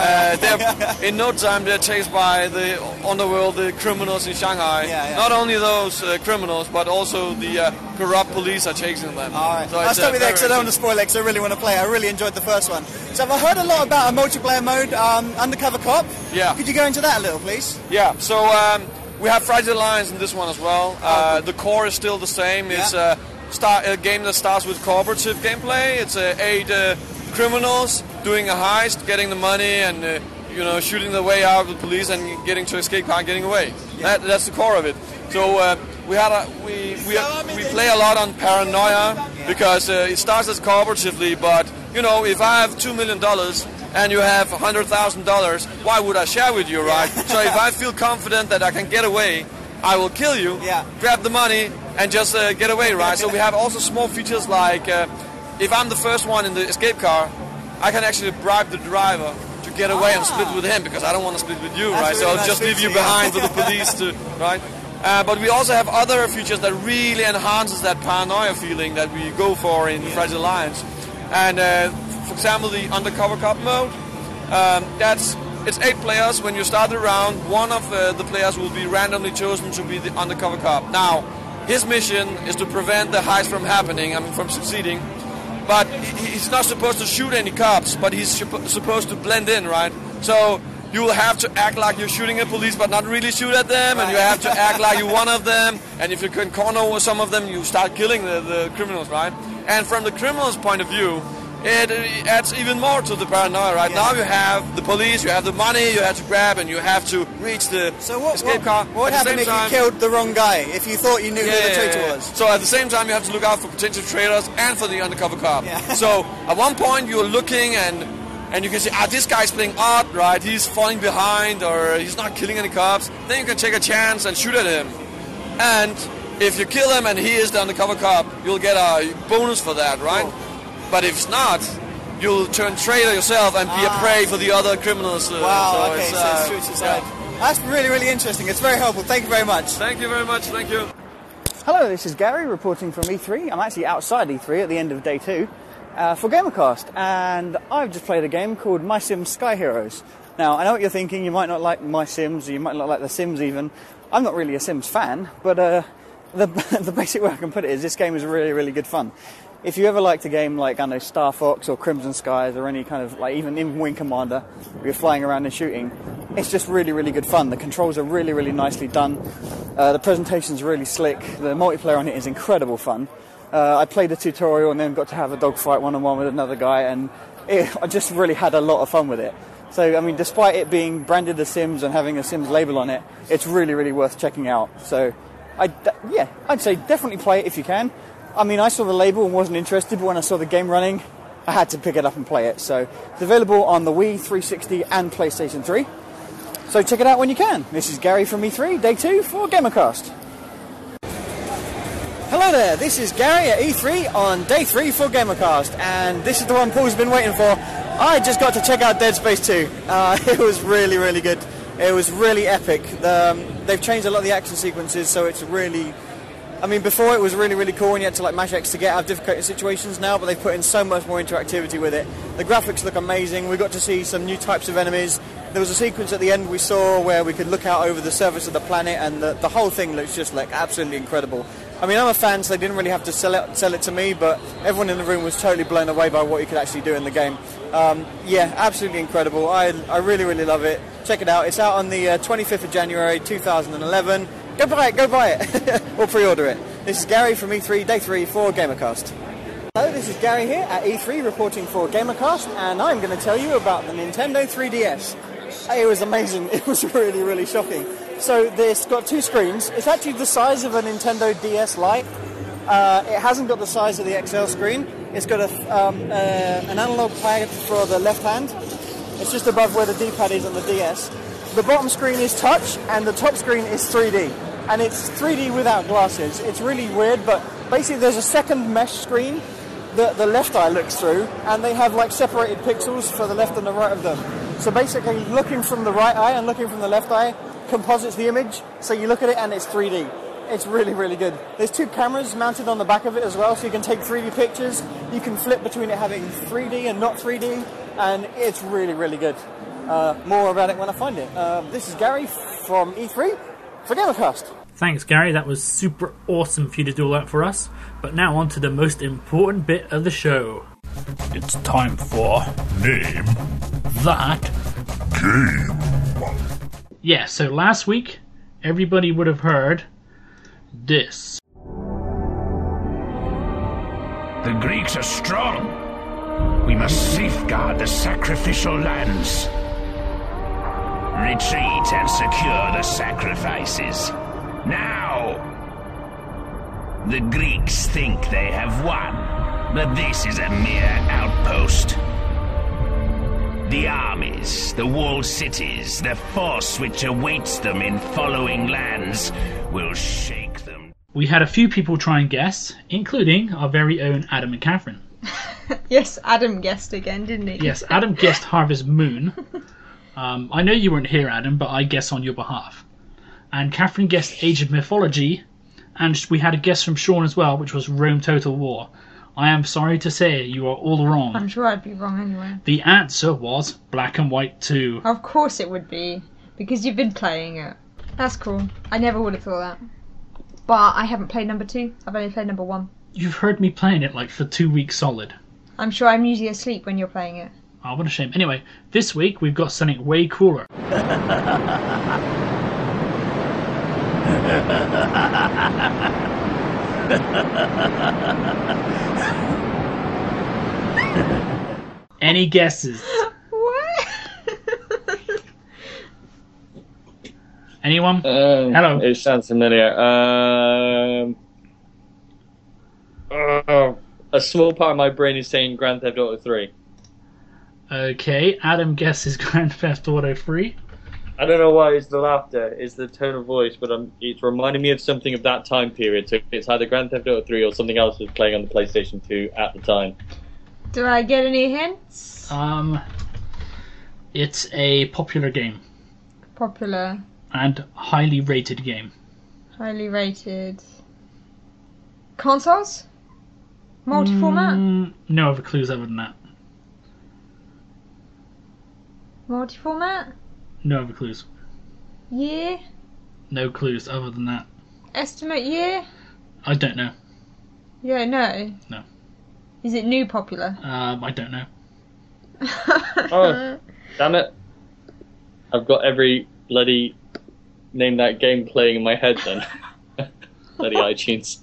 In no time, they're chased by the underworld, the criminals in Shanghai. Not only those criminals, but also the corrupt police are chasing them. All right. So I'll stop you there because I don't want to spoil it because I really want to play. I really enjoyed the first one. So I've heard a lot about a multiplayer mode, Undercover Cop. Yeah. Could you go into that a little, please? Yeah. So we have Fragile Alliance in this one as well. The core is still the same. It's a game that starts with cooperative gameplay. It's 8 criminals doing a heist, getting the money, and shooting their way out of the police and getting to escape car and getting away. Yeah. That's the core of it. So we play a lot on Paranoia because it starts as cooperatively. But if I have $2 million and you have $100,000, why would I share with you, right? So if I feel confident that I can get away, I will kill you, grab the money, and just get away, right? So we have also small features like if I'm the first one in the escape car, I can actually bribe the driver to get away and split with him because I don't want to split with you, right? So I'll just leave you behind for the police to, right? But we also have other features that really enhances that paranoia feeling that we go for in Fragile Alliance. And for example, the Undercover Cop mode, it's 8 players. When you start the round, one of the players will be randomly chosen to be the Undercover Cop. Now, his mission is to prevent the heist from happening, from succeeding. But he's not supposed to shoot any cops, but he's supposed to blend in, right? So you will have to act like you're shooting at police, but not really shoot at them, and you have to act like you're one of them, and if you can corner some of them, you start killing the criminals, right? And from the criminal's point of view, it adds even more to the paranoia, right? Now you have the police, you have the money you have to grab, and you have to reach the escape car. What would happen if you killed the wrong guy, if you thought you knew who the traitor was? So at the same time, you have to look out for potential traitors and for the undercover cop. So at one point, you're looking and you can see, this guy's playing odd, right? He's falling behind or he's not killing any cops. Then you can take a chance and shoot at him. And if you kill him and he is the undercover cop, you'll get a bonus for that, right? Cool. But if it's not, you'll turn traitor yourself and be a prey for the other criminals. Wow, so it's true to say. That's really, really interesting. It's very helpful. Thank you very much. Thank you very much. Thank you. Hello, this is Gary reporting from E3. I'm actually outside E3 at the end of day 2 for Gamercast, and I've just played a game called My Sims Sky Heroes. Now, I know what you're thinking. You might not like My Sims, or you might not like The Sims even. I'm not really a Sims fan, but the basic way I can put it is this game is really, really good fun. If you ever liked a game like, I know, Star Fox or Crimson Skies or any kind of, like, even Wing Commander, where you're flying around and shooting, it's just really, really good fun. The controls are really, really nicely done. The presentation's really slick. The multiplayer on it is incredible fun. I played a tutorial and then got to have a dogfight one-on-one with another guy, and I just really had a lot of fun with it. So, I mean, despite it being branded The Sims and having a Sims label on it, it's really, really worth checking out. So, I'd say definitely play it if you can. I mean, I saw the label and wasn't interested, but when I saw the game running, I had to pick it up and play it. So it's available on the Wii, 360 and PlayStation 3. So check it out when you can. This is Gary from E3, day 2 for Gamercast. Hello there, this is Gary at E3 on day 3 for Gamercast, and this is the one Paul's been waiting for. I just got to check out Dead Space 2. It was really, really good. It was really epic. They've changed a lot of the action sequences, so it's really... I mean, before it was really, really cool and you had to like mash X to get out of difficult situations now, but they've put in so much more interactivity with it. The graphics look amazing. We got to see some new types of enemies. There was a sequence at the end we saw where we could look out over the surface of the planet, and the whole thing looks just like absolutely incredible. I mean, I'm a fan, so they didn't really have to sell it to me, but everyone in the room was totally blown away by what you could actually do in the game. Yeah, absolutely incredible. I really, really love it. Check it out. It's out on the 25th of January 2011. Go buy it, or pre-order it. This is Gary from E3, day 3 for Gamercast. Hello, this is Gary here at E3 reporting for Gamercast, and I'm going to tell you about the Nintendo 3DS. It was amazing. It was really, really shocking. So this got 2 screens. It's actually the size of a Nintendo DS Lite. It hasn't got the size of the XL screen. It's got an analog pad for the left hand. It's just above where the D-pad is on the DS. The bottom screen is touch, and the top screen is 3D. And it's 3D without glasses. It's really weird, but basically there's a second mesh screen that the left eye looks through, and they have like separated pixels for the left and the right of them. So basically looking from the right eye and looking from the left eye composites the image, so you look at it and it's 3D. It's really, really good. There's 2 cameras mounted on the back of it as well, so you can take 3D pictures. You can flip between it having 3D and not 3D, and it's really, really good. More about it when I find it. This is Gary from E3 for GamerCast. Thanks, Gary. That was super awesome for you to do all that for us. But now on to the most important bit of the show. It's time for Name That Game. Yeah, so last week, everybody would have heard this. The Greeks are strong. We must safeguard the sacrificial lands. Retreat and secure the sacrifices. Now! The Greeks think they have won, but this is a mere outpost. The armies, the walled cities, the force which awaits them in following lands will shake them. We had a few people try and guess, including our very own Adam and Catherine. Yes, Adam guessed again, didn't he? Yes, Adam guessed Harvest Moon. I know you weren't here, Adam, but I guess on your behalf. And Catherine guessed Age of Mythology, and we had a guess from Sean as well, which was Rome Total War. I am sorry to say you are all wrong. I'm sure I'd be wrong anyway. The answer was Black and White 2. Of course it would be, because you've been playing it. That's cool. I never would have thought that. But I haven't played number 2. I've only played number 1. You've heard me playing it like for 2 weeks solid. I'm sure I'm usually asleep when you're playing it. Oh, what a shame. Anyway, this week we've got something way cooler. Any guesses? What? Anyone? Hello. It sounds familiar. A small part of my brain is saying Grand Theft Auto 3. Okay, Adam guesses Grand Theft Auto 3. I don't know why it's the laughter, it's the tone of voice, but it's reminding me of something of that time period. So it's either Grand Theft Auto 3 or something else was playing on the PlayStation 2 at the time. Do I get any hints? It's a popular game. Popular. And highly rated game. Highly rated. Consoles? Multi-format? No other clues other than that. Multi-format? No other clues. Year? No clues other than that. Estimate year? I don't know. You don't know? No. Is it new popular? I don't know. Oh, damn it. I've got every bloody Name That Game playing in my head then. Bloody iTunes.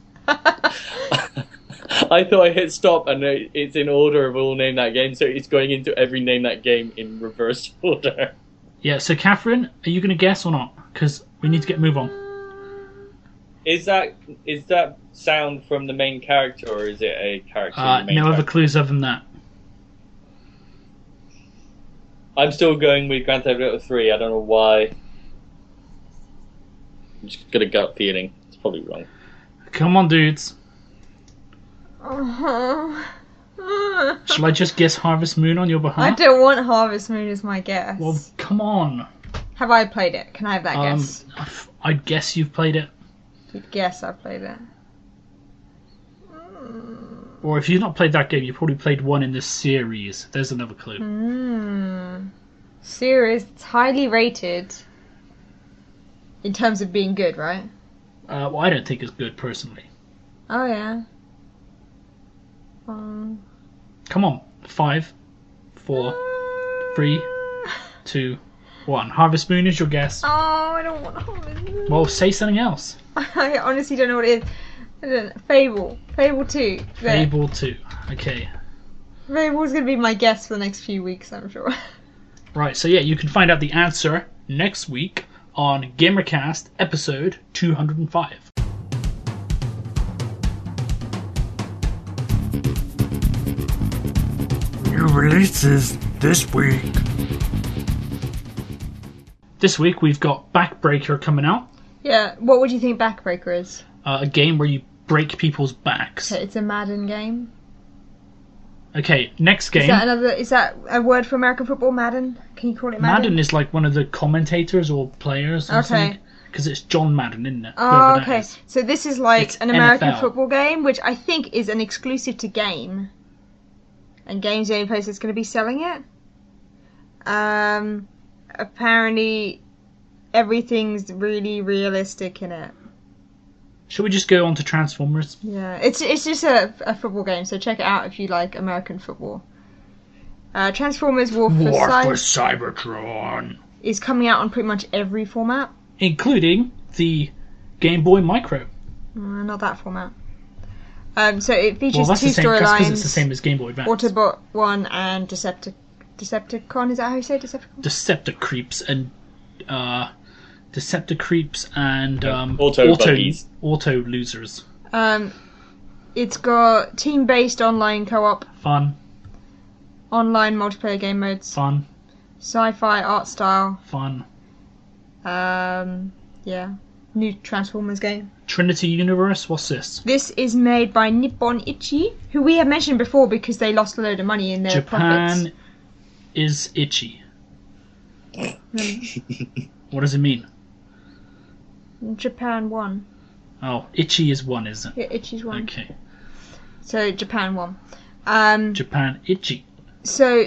I thought I hit stop and it's in order of all Name That Game, so it's going into every Name That Game in reverse order. Yeah, so Catherine, are you going to guess or not? Because we need to move on. Is that sound from the main character, or is it a character? No other clues other than that. I'm still going with Grand Theft Auto 3. I don't know why. I'm just got a gut feeling. It's probably wrong. Come on, dudes. Shall I just guess Harvest Moon on your behalf? I don't want Harvest Moon as my guess. Well, come on. Have I played it? Can I have that guess? I guess you've played it. You'd guess I've played it. Or if you've not played that game, you probably played one in this series. There's another clue. Series, it's highly rated. In terms of being good, right? Well, I don't think it's good, personally. Oh, yeah. Come on. 5, 4, 3, 2, 1. Harvest Moon is your guess. Oh, I don't want Harvest Moon. Well, say something else. I honestly don't know what it is. I don't know. Fable. Fable 2. There. Fable 2. Okay. Fable's going to be my guess for the next few weeks, I'm sure. Right, so yeah, you can find out the answer next week on GamerCast episode 205. New releases this week. This week we've got Backbreaker coming out. Yeah, what would you think Backbreaker is? A game where you break people's backs. So it's a Madden game. Okay, next game. Is that a word for American football? Madden? Can you call it Madden? Madden is like one of the commentators or players or something. Because it's John Madden, isn't it? Oh, Whoever that okay. is. So this is like It's an American NFL. football game, which I think is an exclusive to Game. And Game's the only place that's going to be selling it. Apparently, everything's really realistic in it. Shall we just go on to Transformers? Yeah, it's just a football game, so check it out if you like American football. Transformers War for Cybertron. is coming out on pretty much every format. Including the Game Boy Micro. Not that format. So it features Well, that's two the same. That's because storylines: it's the same as Game Boy Advance. Autobot 1 and Decepticon. Is that how you say it? Decepticreeps and Decepticreeps and Autobuggies. Auto Losers. It's got team-based online co-op, Fun, online multiplayer game modes, fun, sci-fi art style. fun. Yeah, new Transformers game. Trinity Universe. What's this? This is made by Nippon Ichi, who we have mentioned before because they lost a load of money in their profits. Japan is itchy. What does it mean? Japan won. Oh, itchy is one, isn't it? Yeah, Ichi's won. Okay. So Japan won. Japan itchy. So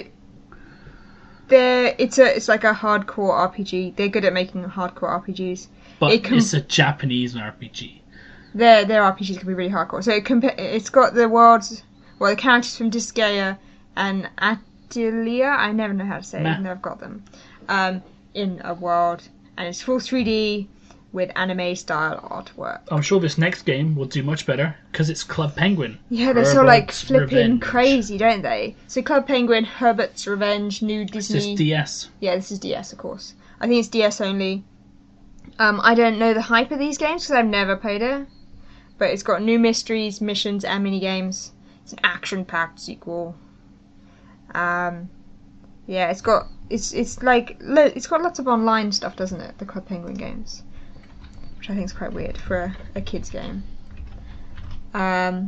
it's like a hardcore RPG. They're good at making hardcore RPGs. But it's a Japanese RPG. Their RPGs can be really hardcore. So it's got the characters from Disgaea and Atelier. I never know how to say it, even though I've got them. In a world, and it's full 3D with anime style artwork. I'm sure this next game will do much better because it's Club Penguin. Yeah, they're so like Herbert's flipping Revenge. crazy, don't they? So Club Penguin, Herbert's Revenge, new It's Disney. just DS. Yeah, this is DS, of course. I think it's DS only. I don't know the hype of these games because I've never played it. But it's got new mysteries, missions, and mini games. It's an action-packed sequel. Yeah, it's got lots of online stuff, doesn't it? The Club Penguin games, which I think is quite weird for a kids game. Oh,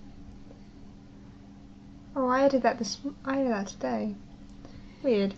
I added that today. Weird.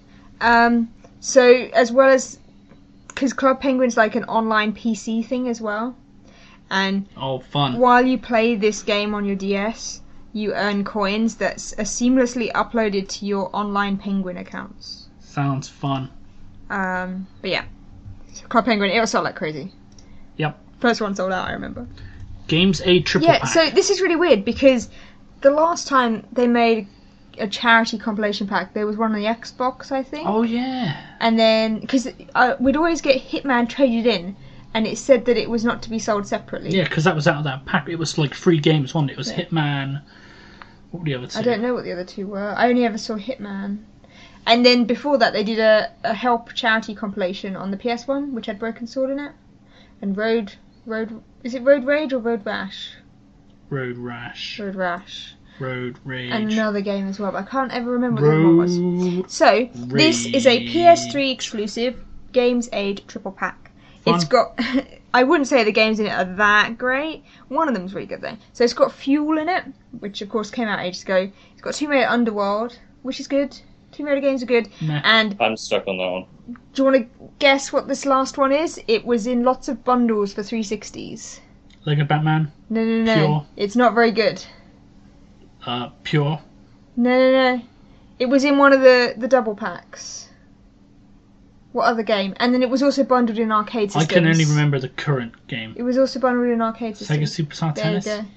So as well as because Club Penguin's like an online PC thing as well, and Fun. while you play this game on your DS, you earn coins that are seamlessly uploaded to your online Penguin accounts. Sounds fun. But yeah, Club Penguin, it was sold like crazy. Yep. First one sold out, I remember. Games A triple Yeah, pack. so this is really weird because the last time they made a charity compilation pack, there was one on the Xbox, I think. Oh yeah. And then, because we'd always get Hitman traded in, and it said that it was not to be sold separately. Yeah, because that was out of that pack. It was like 3 games, wasn't it? It was Hitman. What were the other 2? I don't know what the other 2 were. I only ever saw Hitman. And then before that, they did a Help charity compilation on the PS1, which had Broken Sword in it. And Road... Is it Road Rage or Road Rash? Road Rash. Road Rash. Road Rage. And another game as well, but I can't ever remember what the other one was. Road So, this is a Rage. PS3 exclusive Games Aid triple pack. Fun. It's got... I wouldn't say the games in it are that great. One of them's really good though. So it's got Fuel in it, which of course came out ages ago. It's got Tomb Raider Underworld, which is good. Tomb Raider games are good. Nah. And I'm stuck on that one. do you want to guess what this last one is? It was in lots of bundles for 360s. Lego Batman. No. Pure. It's not very good. Pure. No. It was in one of the double packs. What other game? And then it was also bundled in arcade systems. I can only remember the current game. It was also bundled in arcade systems. Sega Superstar There Tennis. you go.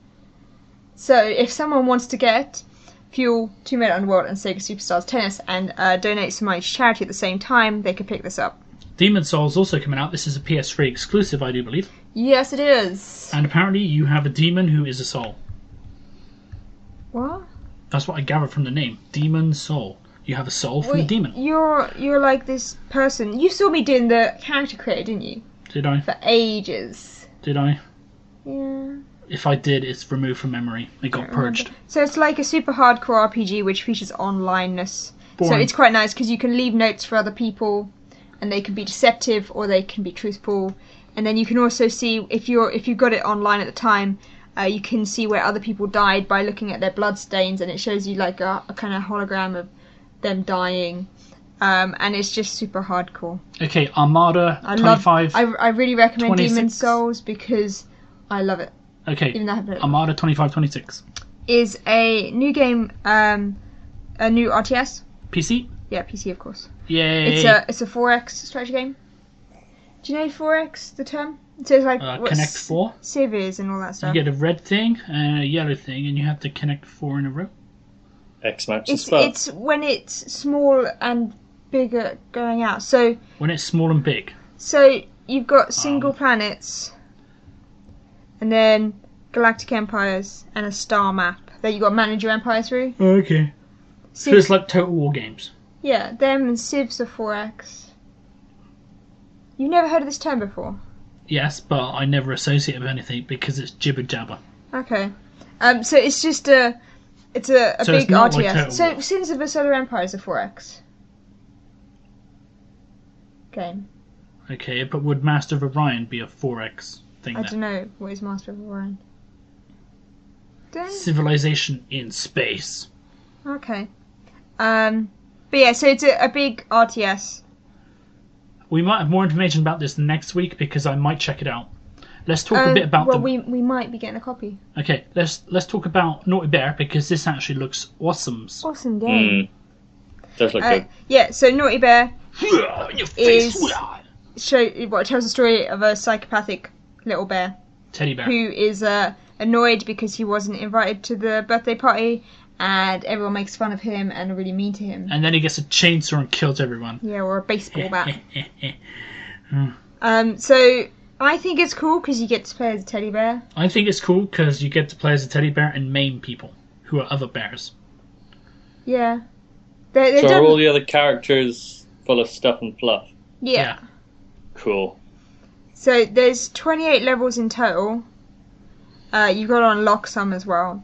So if someone wants to get Fuel, Tomb Raider Underworld and Sega Superstars Tennis and donate some money to charity at the same time, they could pick this up. Demon Souls also coming out. This is a PS3 exclusive, I do believe. Yes, it is. And apparently you have a demon who is a soul. What? That's what I gathered from the name. Demon Soul. You have a soul from a demon. You're like this person. You saw me doing the character creator, didn't you? Did I? For ages. Did I? Yeah. If I did, it's removed from memory. It got purged. So it's like a super hardcore RPG which features onlineness. So Boring. it's quite nice because you can leave notes for other people. and they can be deceptive or they can be truthful. And then you can also see if you got it online at the time, you can see where other people died by looking at their blood stains, and it shows you like a kind of hologram of them dying. And it's just super hardcore. Okay, Armada 25. I really recommend 26. Demon's Souls because I love it. Okay, Even though I haven't- Armada 2526. Is a new game, a new RTS. PC? Yeah, PC of course. Yay! It's a 4X strategy game. Do you know 4X, the term? So it's like what Connect 4. Civ is and all that You stuff. get a red thing and a yellow thing, and you have to connect 4 in a row. X matches spell. It's when it's small and bigger going out. So When it's small and big. you've got single planets, and then galactic empires and a star map that you got to manage your empire through. Okay. So it's like Total War games. Yeah, them and Civs are 4X. You've never heard of this term before? Yes, but I never associate it with anything because it's jibber jabber. Okay. So it's just a So big it's not like RTS. Total So War. Sins of the Solar Empire is a 4X game. Okay, but would Master of Orion be a 4X thing I then? don't know what is Master of Orion. Civilization in space. Okay. But yeah, so it's a big RTS. We might have more information about this next week because I might check it out. Let's talk a bit about well, the... we might be getting a copy. Okay, let's talk about Naughty Bear because this actually looks awesome. Awesome game. Does look good. Yeah, so Naughty Bear Your face. it tells the story of a psychopathic little bear Teddy bear. who is annoyed because he wasn't invited to the birthday party, and everyone makes fun of him and are really mean to him. And then he gets a chainsaw and kills everyone. Yeah, or a baseball bat. So I think it's cool because you get to play as a teddy bear. I think it's cool because you get to play as a teddy bear and maim people who are other bears. Yeah. They're So done... are all the other characters full of stuff and fluff? Yeah. Cool. So there's 28 levels in total. You've got to unlock some as well.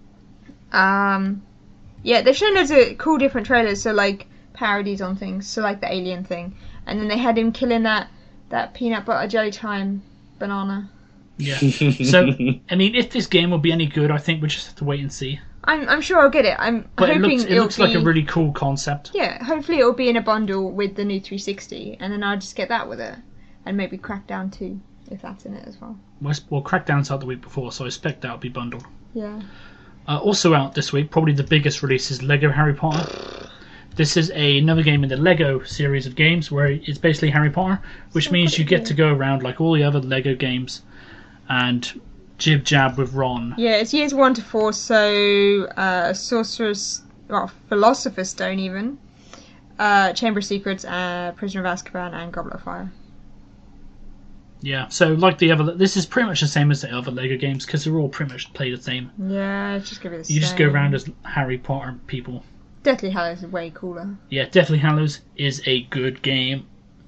Yeah, they've shown loads of cool different trailers, so like parodies on things, so like the alien thing. And then they had him killing that peanut butter jelly time banana. Yeah. So, I mean, if this game will be any good, I think we just have to wait and see. I'm sure I'll get it. I'm But hoping it looks it'll like be... a really cool concept. Yeah, hopefully it'll be in a bundle with the new 360, and then I'll just get that with it. And maybe Crackdown 2, if that's in it as well. Well, Crackdown's out the week before, so I expect that'll be bundled. Yeah. Also out this week, probably the biggest release is Lego Harry Potter. This is another game in the Lego series of games where it's basically Harry Potter, which means you get to go around like all the other Lego games and jib jab with Ron. Yeah, it's years 1 to 4, so Sorcerer's... Well, Philosopher's Stone even. Chamber of Secrets, Prisoner of Azkaban, and Goblet of Fire. Yeah, so like the other... This is pretty much the same as the other Lego games because they're all pretty much play the same. Yeah, it's just gonna be the same. You just go around as Harry Potter people. Deathly Hallows is way cooler. Yeah, Deathly Hallows is a good game.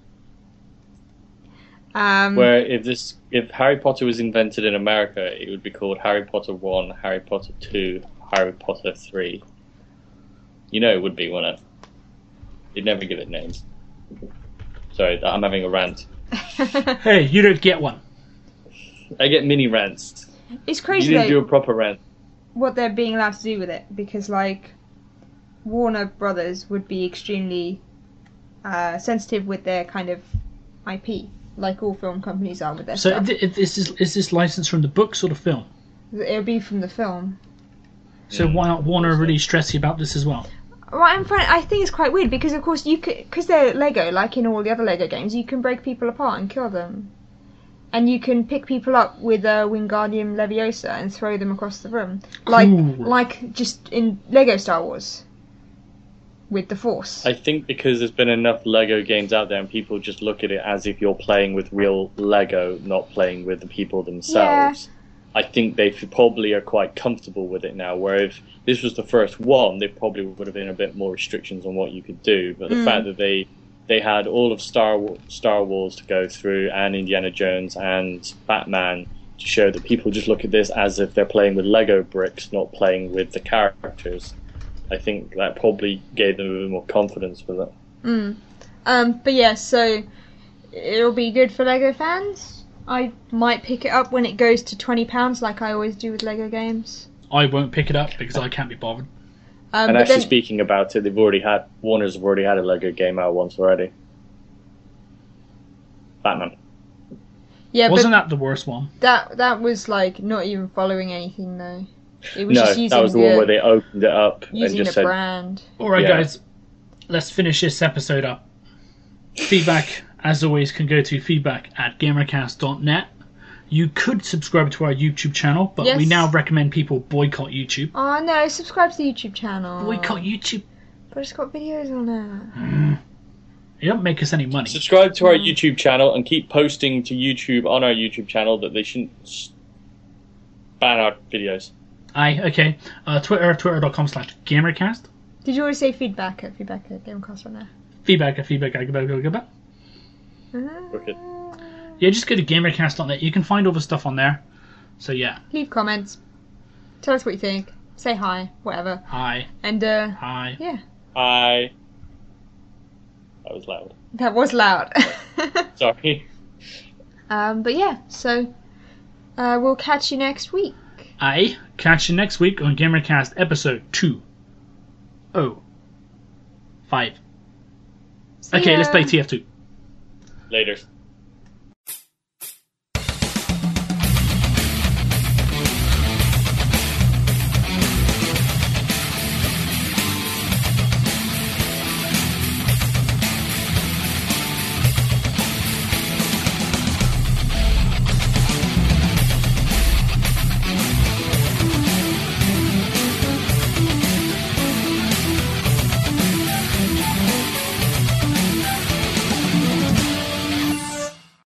Where if Harry Potter was invented in America, it would be called Harry Potter 1, Harry Potter 2, Harry Potter 3. You know it would be, wouldn't it? You'd never give it names. Sorry, I'm having a rant. Hey, you don't get one. I get mini rants. It's You crazy didn't do a though, proper rant. what they're being allowed to do with it, because like Warner Brothers would be extremely sensitive with their kind of IP, like all film companies are with their So stuff. is this licensed from the books or the film? It'll be from the film. So why not Warner really stressy about this as well? Well, I think it's quite weird because, of course, because they're Lego, like in all the other Lego games, you can break people apart and kill them, and you can pick people up with a Wingardium Leviosa and throw them across the room, like just in Lego Star Wars with the Force. I think because there's been enough Lego games out there and people just look at it as if you're playing with real Lego, not playing with the people themselves. I think they probably are quite comfortable with it now, where if this was the first one, there probably would have been a bit more restrictions on what you could do. But the fact that they had all of Star Wars to go through, and Indiana Jones and Batman, to show that people just look at this as if they're playing with Lego bricks, not playing with the characters. I think that probably gave them a bit more confidence with it. But yeah, so it'll be good for Lego fans. I might pick it up when it goes to £20, like I always do with Lego games. I won't pick it up because I can't be bothered. And actually, speaking about it, Warner's have already had a Lego game out once already. Batman. Yeah, Wasn't that the worst one? That was like not even following anything though. It was No, just using that was the one where they opened it up and using just the said, brand. Alright, Yeah. guys, let's finish this episode up. Feedback, as always, can go to feedback@gamercast.net. You could subscribe to our YouTube channel, but we Yes. now recommend people boycott YouTube. Oh no, subscribe to the YouTube channel. Boycott YouTube. But it's got videos on it. It don't make us any money. subscribe to our YouTube channel and keep posting to YouTube on our YouTube channel that they shouldn't ban our videos. Aye, okay. Twitter.com/gamercast. Did you already say feedback at Gamecast.net? Feedback. Okay. Yeah, just go to gamercast.net. You can find all the stuff on there. So yeah. Leave comments. Tell us what you think. Say hi, whatever. Hi. And Hi. yeah, Hi. That was loud. that was loud. Sorry. But yeah, so we'll catch you next week. Aye. Catch you next week on Gamercast episode 205. See Okay, ya. let's play TF2. Laters.